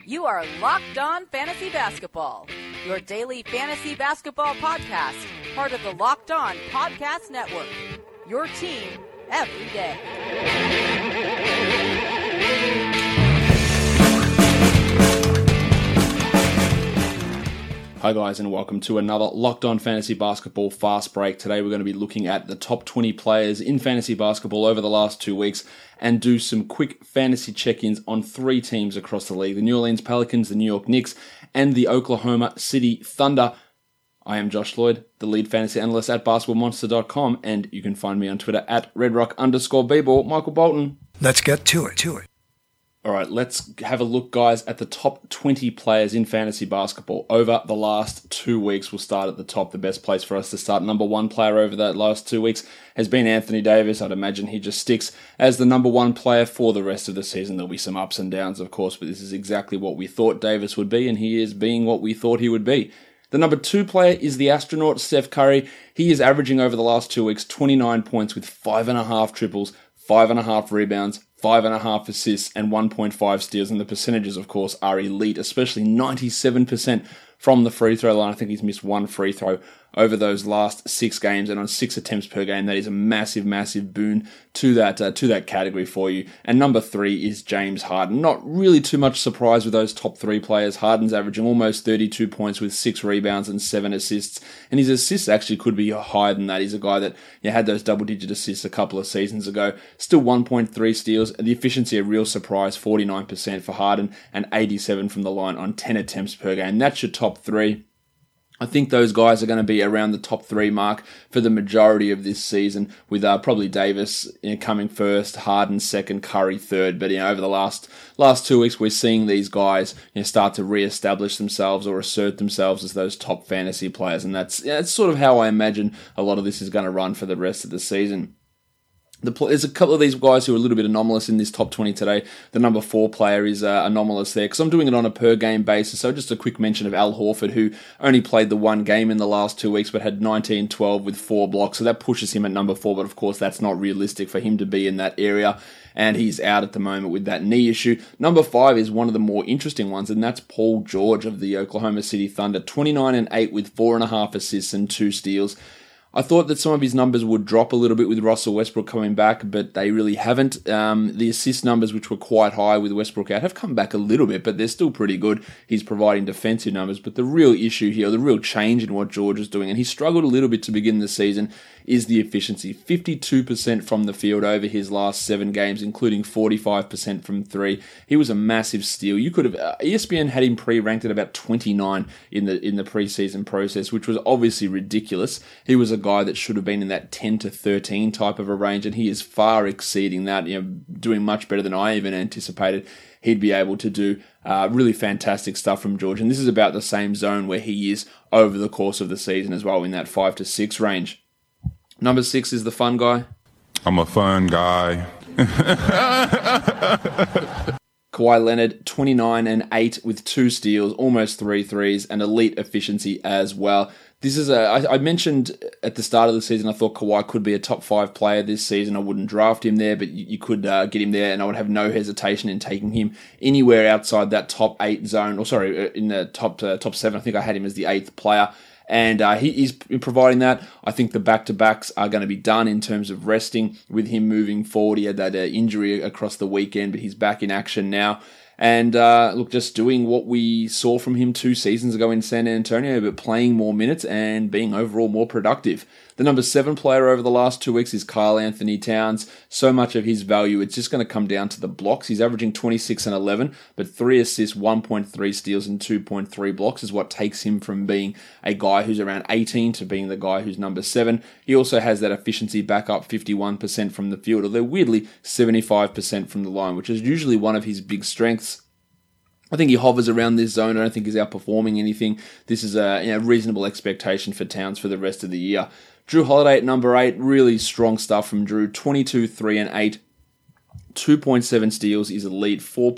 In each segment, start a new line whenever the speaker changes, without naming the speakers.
You are Locked On Fantasy Basketball, your daily fantasy basketball podcast, part of the Locked On Podcast Network. Your team every day.
Hi guys, and welcome to another Locked On Fantasy Basketball Fast Break. Today we're going to be looking at the top 20 players in fantasy basketball over the last 2 weeks and do some quick fantasy check-ins on 3 teams across the league: the New Orleans Pelicans, the New York Knicks, and the Oklahoma City Thunder. I am Josh Lloyd, the lead fantasy analyst at basketballmonster.com, and you can find me on Twitter at redrock_bball. Michael Bolton.
Let's get to it.
All right, let's have a look, guys, at the top 20 players in fantasy basketball over the last 2 weeks. We'll start at the top. The best place for us to start. Number 1 player over that last 2 weeks has been Anthony Davis. I'd imagine he just sticks as the number 1 player for the rest of the season. There'll be some ups and downs, of course, but this is exactly what we thought Davis would be, and he is being what we thought he would be. The number 2 player is the astronaut, Steph Curry. He is averaging over the last 2 weeks 29 points with 5.5 triples, 5.5 rebounds, 5.5 assists, and 1.5 steals. And the percentages, of course, are elite, especially 97% from the free throw line. I think he's missed 1 free throw over those last 6 games, and on 6 attempts per game. That is a massive, massive boon to that category for you. And number 3 is James Harden. Not really too much surprise with those top 3 players. Harden's averaging almost 32 points with 6 rebounds and 7 assists, and his assists actually could be higher than that. He's a guy that had those double-digit assists a couple of seasons ago. Still 1.3 steals. The efficiency, a real surprise, 49% for Harden and 87 from the line on 10 attempts per game. That's your top 3. I think those guys are going to be around the top 3 mark for the majority of this season, with probably Davis coming first, Harden second, Curry third. But over the last 2 weeks, we're seeing these guys start to re-establish themselves or assert themselves as those top fantasy players, and that's sort of how I imagine a lot of this is going to run for the rest of the season. There's a couple of these guys who are a little bit anomalous in this top 20 today. The number 4 player is anomalous there because I'm doing it on a per-game basis. So just a quick mention of Al Horford, who only played the 1 game in the last 2 weeks but had 19-12 with 4 blocks. So that pushes him at number 4, but of course that's not realistic for him to be in that area, and he's out at the moment with that knee issue. Number 5 is one of the more interesting ones, and that's Paul George of the Oklahoma City Thunder. 29-8 with 4.5 assists and 2 steals. I thought that some of his numbers would drop a little bit with Russell Westbrook coming back, but they really haven't. The assist numbers, which were quite high with Westbrook out, have come back a little bit, but they're still pretty good. He's providing defensive numbers, but the real issue here, the real change in what George is doing, and he struggled a little bit to begin the season, is the efficiency. 52% from the field over his last 7 games, including 45% from 3. He was a massive steal. You could have ESPN had him pre-ranked at about 29 in the preseason process, which was obviously ridiculous. He was a guy that should have been in that 10 to 13 type of a range, and he is far exceeding that, doing much better than I even anticipated he'd be able to do. Really fantastic stuff from George, and this is about the same zone where he is over the course of the season as well, in that 5 to 6 range. Number 6 is the fun guy.
I'm a fun guy.
Kawhi Leonard, 29-8 with 2 steals, almost 3 threes, and elite efficiency as well. This is I mentioned at the start of the season I thought Kawhi could be a top 5 player this season. I wouldn't draft him there, but you could get him there, and I would have no hesitation in taking him anywhere outside that top 8 zone, in the top 7. I think I had him as the 8th player. And he's providing that. I think the back-to-backs are going to be done in terms of resting with him moving forward. He had that injury across the weekend, but he's back in action now. And just doing what we saw from him 2 seasons ago in San Antonio, but playing more minutes and being overall more productive. The number 7 player over the last 2 weeks is Karl Anthony Towns. So much of his value, it's just going to come down to the blocks. He's averaging 26-11, but 3 assists, 1.3 steals, and 2.3 blocks is what takes him from being a guy who's around 18 to being the guy who's number 7. He also has that efficiency back up 51% from the field, although weirdly 75% from the line, which is usually one of his big strengths. I think he hovers around this zone. I don't think he's outperforming anything. This is a reasonable expectation for Towns for the rest of the year. Drew Holiday at number 8, really strong stuff from Drew. 22, 3, and 8 2.7 steals is elite,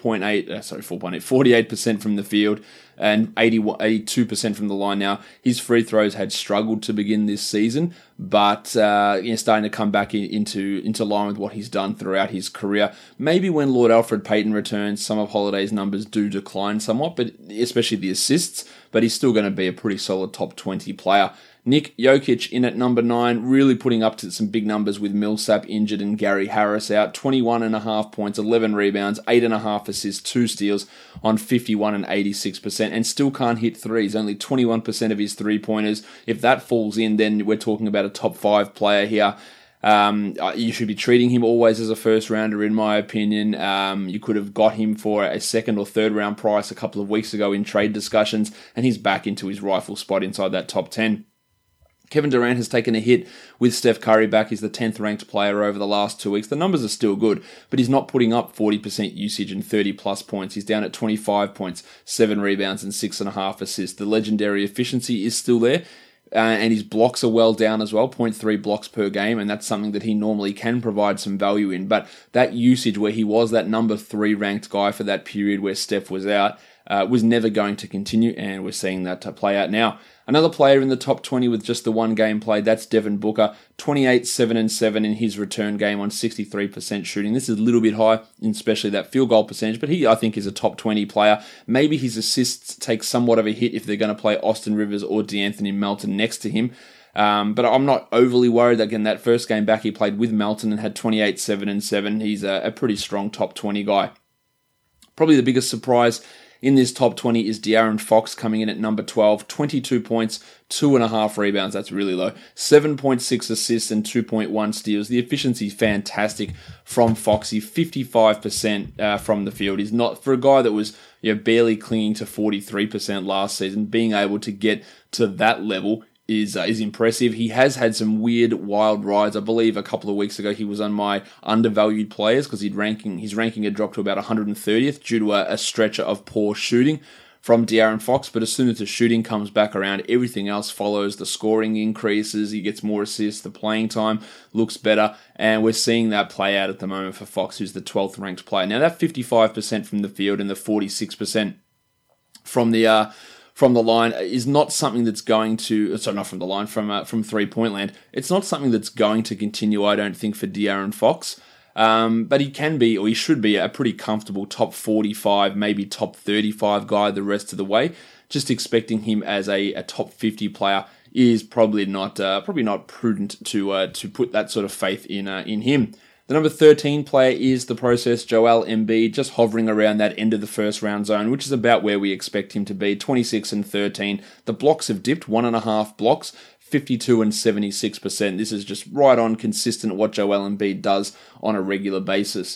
48% from the field and 82% from the line. Now, his free throws had struggled to begin this season, but starting to come back into line with what he's done throughout his career. Maybe when Lord Alfred Payton returns, some of Holiday's numbers do decline somewhat, but especially the assists, but he's still going to be a pretty solid top 20 player. Nick Jokic in at number 9, really putting up to some big numbers with Millsap injured and Gary Harris out. 21.5 points, 11 rebounds, 8.5 assists, 2 steals on 51 and 86%, and still can't hit threes. Only 21% of his three-pointers. If that falls in, then we're talking about a top 5 player here. You should be treating him always as a first rounder, in my opinion. You could have got him for a second or third round price a couple of weeks ago in trade discussions, and he's back into his rightful spot inside that top 10. Kevin Durant has taken a hit with Steph Curry back. He's the 10th ranked player over the last 2 weeks. The numbers are still good, but he's not putting up 40% usage and 30 plus points. He's down at 25 points, 7 rebounds and 6.5 assists. The legendary efficiency is still there. And his blocks are well down as well, 0.3 blocks per game, and that's something that he normally can provide some value in. But that usage where he was that number 3 ranked guy for that period where Steph was out was never going to continue, and we're seeing that play out now. Another player in the top 20 with just the one game played, that's Devin Booker. 28, 7 and 7 in his return game on 63% shooting. This is a little bit high, especially that field goal percentage, but he, I think, is a top 20 player. Maybe his assists take somewhat of a hit if they're going to play Austin Rivers or DeAnthony Melton next to him. But I'm not overly worried. Again, that first game back he played with Melton and had 28, 7 and 7. He's a pretty strong top 20 guy. Probably the biggest surprise in this top 20 is De'Aaron Fox coming in at number 12, 22 points, 2.5 rebounds. That's really low. 7.6 assists and 2.1 steals. The efficiency is fantastic from Foxy. 55% from the field. He's not, for a guy that was barely clinging to 43% last season, being able to get to that level is impressive. He has had some weird, wild rides. I believe a couple of weeks ago he was on my undervalued players because his ranking had dropped to about 130th due to a stretch of poor shooting from De'Aaron Fox. But as soon as the shooting comes back around, everything else follows. The scoring increases, he gets more assists, the playing time looks better, and we're seeing that play out at the moment for Fox, who's the 12th ranked player. Now that 55% from the field and the 46% from the line is not something that's going to... Sorry, not from the line, from three-point land. It's not something that's going to continue, I don't think, for De'Aaron Fox. But he can be, or he should be, a pretty comfortable top 45, maybe top 35 guy the rest of the way. Just expecting him as a top 50 player is probably not prudent to put that sort of faith in him. The number 13 player is the process, Joel Embiid, just hovering around that end of the first round zone, which is about where we expect him to be, 26 and 13. The blocks have dipped, 1.5 blocks, 52 and 76%. This is just right on consistent what Joel Embiid does on a regular basis.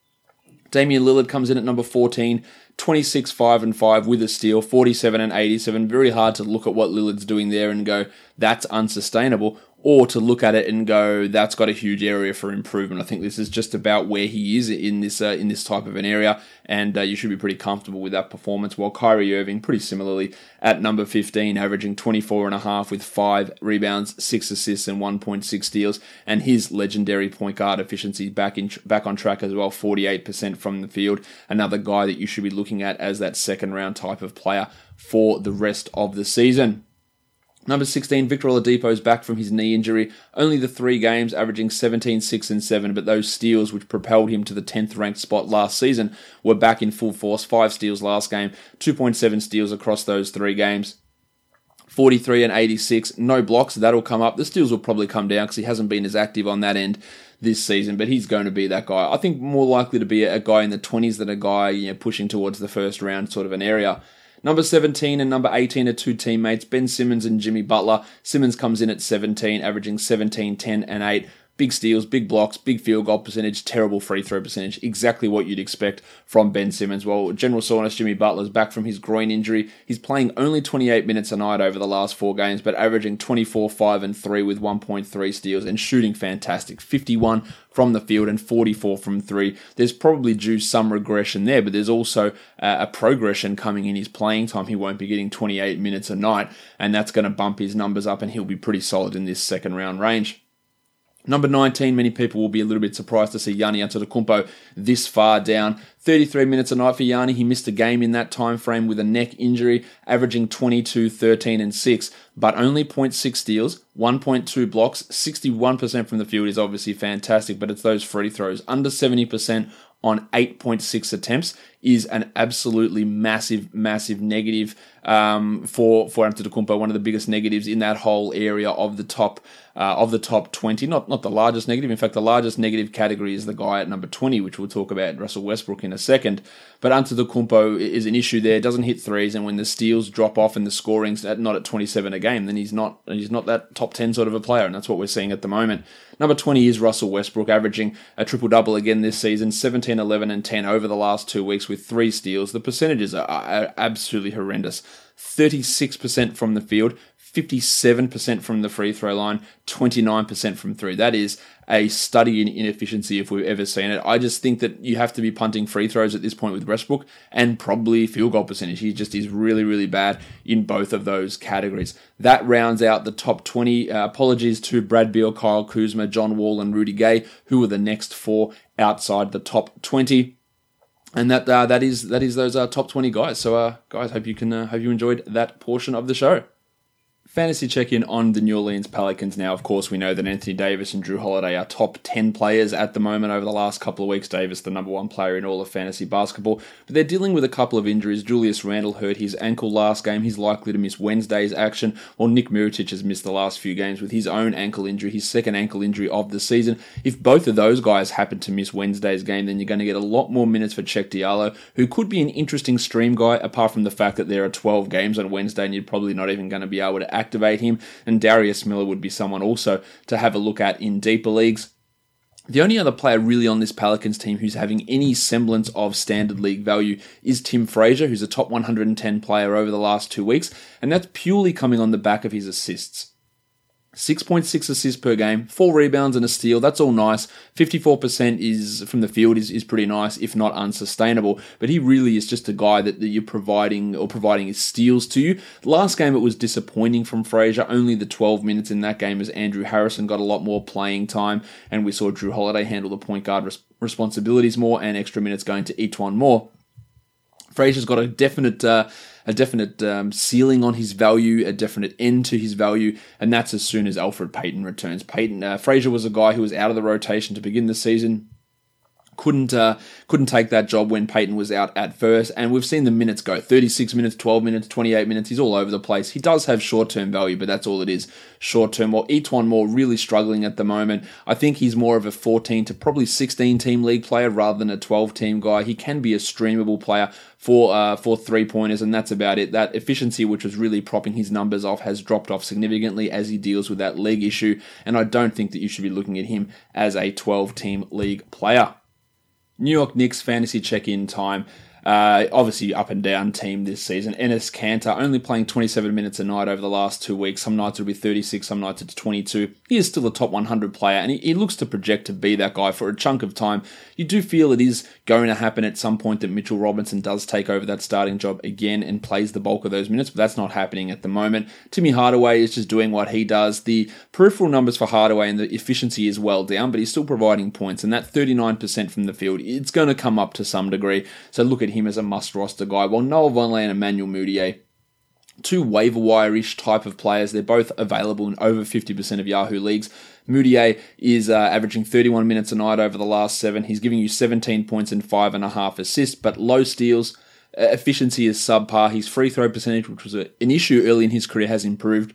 Damian Lillard comes in at number 14, 26, 5 and 5 with a steal, 47 and 87. Very hard to look at what Lillard's doing there and go, that's unsustainable, or to look at it and go, that's got a huge area for improvement. I think this is just about where he is in this type of an area, and you should be pretty comfortable with that performance. While Kyrie Irving, pretty similarly, at number 15, averaging 24.5 with 5 rebounds, 6 assists, and 1.6 steals, and his legendary point guard efficiency back on track as well, 48% from the field. Another guy that you should be looking at as that second round type of player for the rest of the season. Number 16, Victor Oladipo is back from his knee injury. Only the 3 games, averaging 17, 6 and 7, but those steals which propelled him to the 10th ranked spot last season were back in full force. 5 steals last game, 2.7 steals across those 3 games. 43 and 86, no blocks, that'll come up. The steals will probably come down because he hasn't been as active on that end this season, but he's going to be that guy. I think more likely to be a guy in the 20s than a guy pushing towards the first round sort of an area. Number 17 and number 18 are 2 teammates, Ben Simmons and Jimmy Butler. Simmons comes in at 17, averaging 17, 10 and 8. Big steals, big blocks, big field goal percentage, terrible free throw percentage. Exactly what you'd expect from Ben Simmons. Well, general soreness, Jimmy Butler's back from his groin injury. He's playing only 28 minutes a night over the last 4 games, but averaging 24, 5 and 3 with 1.3 steals and shooting fantastic. 51 from the field and 44 from 3. There's probably due some regression there, but there's also a progression coming in his playing time. He won't be getting 28 minutes a night, and that's going to bump his numbers up, and he'll be pretty solid in this second round range. Number 19, many people will be a little bit surprised to see Yanni Antetokounmpo this far down. 33 minutes a night for Yanni. He missed a game in that time frame with a neck injury, averaging 22, 13, and 6, but only 0.6 steals, 1.2 blocks, 61% from the field is obviously fantastic, but it's those free throws. Under 70% on 8.6 attempts is an absolutely massive negative for Antetokounmpo. One of the biggest negatives in that whole area of the top 20. Not the largest negative. In fact, the largest negative category is the guy at number 20, which we'll talk about, Russell Westbrook, in a second. But Antetokounmpo is an issue there. Doesn't hit threes, and when the steals drop off and the scoring's not at 27 a game, then he's not that top 10 sort of a player, and that's what we're seeing at the moment. Number 20 is Russell Westbrook, averaging a triple-double again this season, 17, 11, and 10 over the last 2 weeks with 3 steals. The percentages are absolutely horrendous. 36% from the field, 57% from the free throw line, 29% from 3. That is a study in inefficiency if we've ever seen it. I just think that you have to be punting free throws at this point with Westbrook, and probably field goal percentage. He just is really bad in both of those categories. That rounds out the top 20. Apologies to Brad Beal, Kyle Kuzma, John Wall, and Rudy Gay, who are the next 4 outside the top 20. And that is those top 20 guys. So guys, hope you enjoyed that portion of the show. Fantasy check-in on the New Orleans Pelicans now. Of course, we know that Anthony Davis and Drew Holiday are top 10 players at the moment over the last couple of weeks. Davis, the number 1 player in all of fantasy basketball. But they're dealing with a couple of injuries. Julius Randle hurt his ankle last game. He's likely to miss Wednesday's action. While Nick Mirotic has missed the last few games with his own ankle injury, his second ankle injury of the season. If both of those guys happen to miss Wednesday's game, then you're going to get a lot more minutes for Cheick Diallo, who could be an interesting stream guy, apart from the fact that there are 12 games on Wednesday and you're probably not even going to be able to activate him. And Darius Miller would be someone also to have a look at in deeper leagues. The only other player really on this Pelicans team who's having any semblance of standard league value is Tim Frazier, who's a top 110 player over the last 2 weeks, and that's purely coming on the back of his assists. 6.6 assists per game, 4 rebounds and a steal. That's all nice. 54% is from the field is pretty nice, if not unsustainable. But he really is just a guy that you're providing his steals to you. Last game it was disappointing from Frazier. Only the 12 minutes in that game as Andrew Harrison got a lot more playing time, and we saw Drew Holiday handle the point guard responsibilities more, and extra minutes going to E'Twaun Moore. Frazier's got a definite ceiling on his value, a definite end to his value, and that's as soon as Elfrid Payton returns. Frazier was a guy who was out of the rotation to begin the season. Couldn't take that job when Payton was out at first, and we've seen the minutes go. 36 minutes, 12 minutes, 28 minutes, he's all over the place. He does have short-term value, but that's all it is, short-term. While E'Twaun Moore really struggling at the moment, I think he's more of a 14 to probably 16-team league player rather than a 12-team guy. He can be a streamable player for three-pointers, and that's about it. That efficiency, which was really propping his numbers off, has dropped off significantly as he deals with that leg issue, and I don't think that you should be looking at him as a 12-team league player. New York Knicks fantasy check-in time. Obviously up and down team this season. Enes Kanter only playing 27 minutes a night over the last 2 weeks. Some nights it'll be 36, some nights it's 22. He is still a top 100 player, and he looks to project to be that guy for a chunk of time. You do feel it is going to happen at some point that Mitchell Robinson does take over that starting job again and plays the bulk of those minutes, but that's not happening at the moment. Timmy Hardaway is just doing what he does. The peripheral numbers for Hardaway and the efficiency is well down, but he's still providing points, and that 39% from the field, it's going to come up to some degree. So look at him as a must-roster guy, while Noah Vonleh and Emmanuel Mudiay, 2 waiver wire-ish type of players. They're both available in over 50% of Yahoo leagues. Mudiay is averaging 31 minutes a night over the last 7. He's giving you 17 points and 5.5 assists, but low steals. Efficiency is subpar. His free throw percentage, which was an issue early in his career, has improved.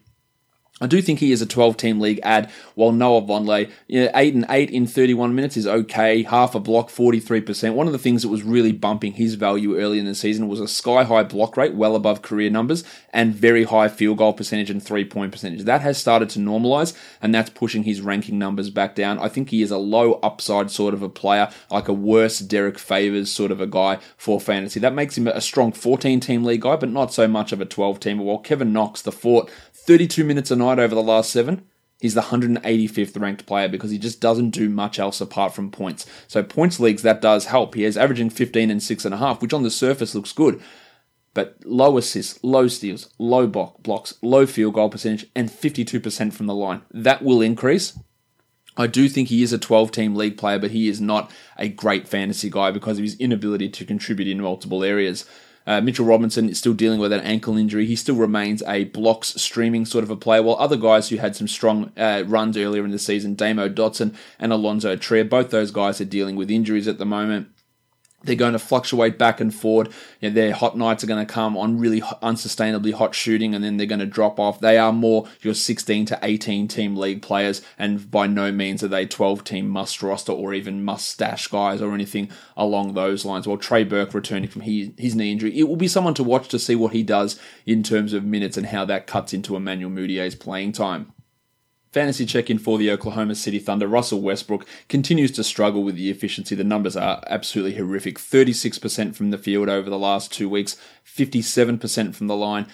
I do think he is a 12-team league ad, while Noah Vonleh, 8 and 8 in 31 minutes is okay. Half a block, 43%. One of the things that was really bumping his value early in the season was a sky-high block rate, well above career numbers, and very high field goal percentage and three-point percentage. That has started to normalize, and that's pushing his ranking numbers back down. I think he is a low upside sort of a player, like a worse Derek Favors sort of a guy for fantasy. That makes him a strong 14-team league guy, but not so much of a 12-teamer. While Kevin Knox, the Fort, 32 minutes a night over the last 7. He's the 185th ranked player because he just doesn't do much else apart from points. So points leagues, that does help. He is averaging 15 and 6.5, which on the surface looks good. But low assists, low steals, low blocks, low field goal percentage, and 52% from the line. That will increase. I do think he is a 12-team league player, but he is not a great fantasy guy because of his inability to contribute in multiple areas. Mitchell Robinson is still dealing with an ankle injury. He still remains a blocks streaming sort of a player, while other guys who had some strong runs earlier in the season, Damo Dotson and Alonzo Trier, both those guys are dealing with injuries at the moment. They're going to fluctuate back and forward. Their hot nights are going to come on really unsustainably hot shooting, and then they're going to drop off. They are more your 16 to 18 team league players, and by no means are they 12-team must roster or even must stash guys or anything along those lines. While Trey Burke returning from his knee injury, it will be someone to watch to see what he does in terms of minutes and how that cuts into Emmanuel Mudier's playing time. Fantasy check-in for the Oklahoma City Thunder. Russell Westbrook continues to struggle with the efficiency. The numbers are absolutely horrific. 36% from the field over the last 2 weeks, 57% from the line,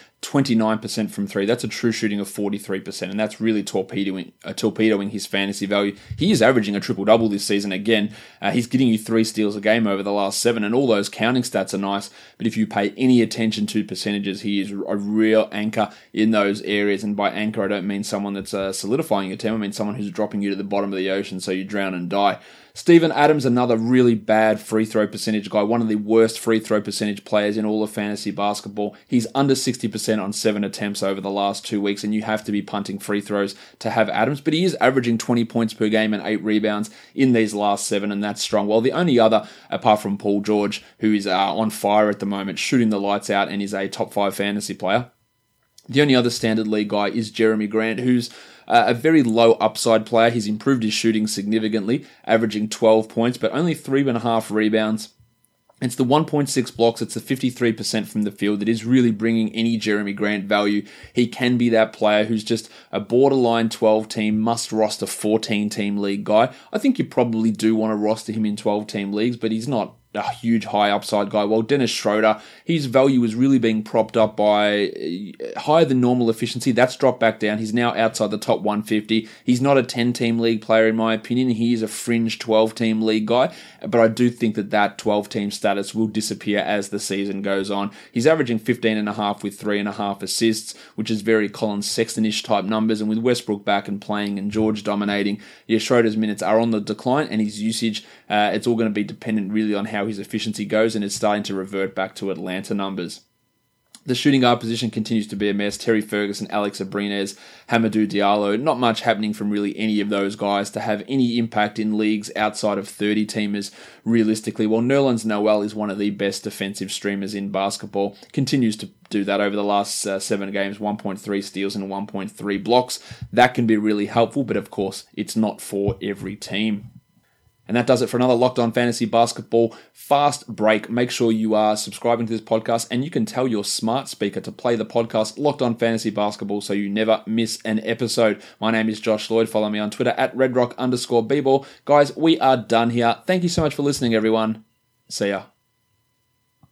29% from three. That's a true shooting of 43%, and that's really torpedoing his fantasy value. He is averaging a triple-double this season again. He's getting you 3 steals a game over the last 7, and all those counting stats are nice, but if you pay any attention to percentages, he is a real anchor in those areas, and by anchor, I don't mean someone that's solidifying your team. I mean someone who's dropping you to the bottom of the ocean so you drown and die. Steven Adams, another really bad free throw percentage guy, one of the worst free throw percentage players in all of fantasy basketball. He's under 60% on 7 attempts over the last 2 weeks, and you have to be punting free throws to have Adams, but he is averaging 20 points per game and 8 rebounds in these last 7, and that's strong. Well, the only other, apart from Paul George, who is on fire at the moment, shooting the lights out and is a top 5 fantasy player, the only other standard league guy is Jeremy Grant, who's a very low upside player. He's improved his shooting significantly, averaging 12 points, but only 3.5 rebounds. It's the 1.6 blocks. It's the 53% from the field that is really bringing any Jeremy Grant value. He can be that player who's just a borderline 12-team, must-roster 14-team league guy. I think you probably do want to roster him in 12-team leagues, but he's not a huge high upside guy. While Dennis Schroeder, his value is really being propped up by higher than normal efficiency. That's dropped back down. He's now outside the top 150. He's not a 10-team league player in my opinion. He is a fringe 12-team league guy, but I do think that 12-team status will disappear as the season goes on. He's averaging 15.5 with 3.5 assists, which is very Colin Sexton-ish type numbers, and with Westbrook back and playing and George dominating, Schroeder's minutes are on the decline, and his usage, it's all going to be dependent really on how his efficiency goes, and it's starting to revert back to Atlanta numbers. The shooting guard position continues to be a mess. Terry Ferguson, Alex Abrines, Hamidou Diallo. Not much happening from really any of those guys to have any impact in leagues outside of 30-teamers realistically. While Nerlens Noel is one of the best defensive streamers in basketball, continues to do that over the last 7 games, 1.3 steals and 1.3 blocks. That can be really helpful, but of course, it's not for every team. And that does it for another Locked On Fantasy Basketball Fast Break. Make sure you are subscribing to this podcast, and you can tell your smart speaker to play the podcast Locked On Fantasy Basketball so you never miss an episode. My name is Josh Lloyd. Follow me on Twitter at redrock_bball. Guys, we are done here. Thank you so much for listening, everyone. See ya.